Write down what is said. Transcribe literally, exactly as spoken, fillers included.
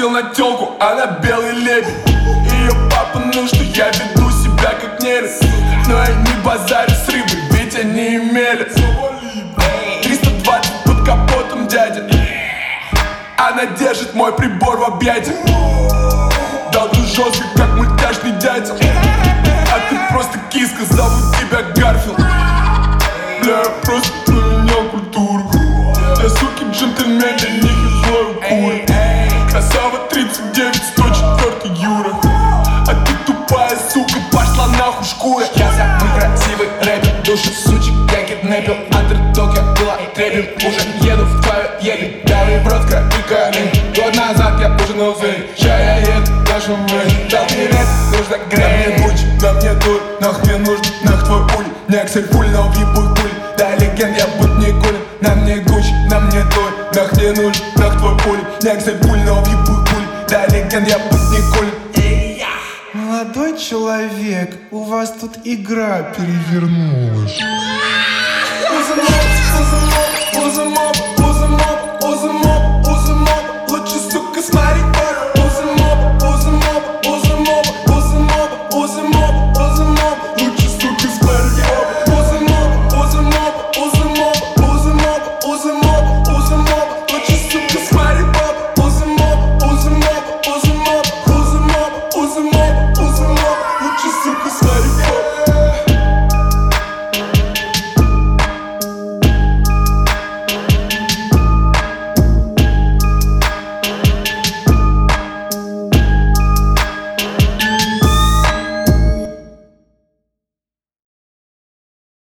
хотел на тёлку, она белый лебедь. Ее папа, ну что я веду себя как нерез. Но я не базарю с рыбой, ведь они имели триста двадцать под капотом, дядя. Она держит мой прибор в объятиях. Долбу жестко, как мультяшный дядя. А ты просто киска, зовут тебя Гарфилд. Бля, я просто поменял культуру. Для суки джентльмен, для них я злой укур. Красава тридцать девять, сто четыре Юра. А ты тупая сука, пошла нахуй шкура. Я самый красивый рэпер, души сучек я киднепил. Андердог я была трепим, уже еду в твою ебень. Белый бродка и камень. Год назад я ужинал в Зоне. Ща я еду в нашу мэй. Дал мне лет, нужно гребень. На мне Гуччи, на мне дур, нах мне нужен, нах твой уль. Не Аксель пуль, но въебуй пуль. Да легенд, я будь не куль. На мне Гуччи, на мне дур, нах мне нужен, нах твой уль. Не Аксель пуль, но въебуй пуль. Да легенд, я будь не куль. Молодой человек, у вас тут игра перевернулась. Узамоп, узамоп, узамоп.